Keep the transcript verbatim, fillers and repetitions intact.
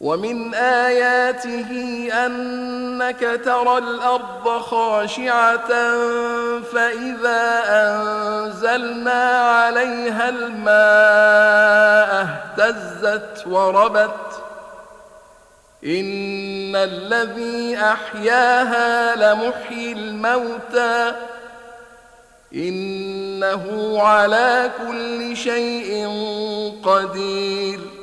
ومن آياته أنك ترى الأرض خاشعة فإذا أنزلنا عليها الماء اهتزت وربت إن الذي أحياها لمحيي الموتى إنه على كل شيء قدير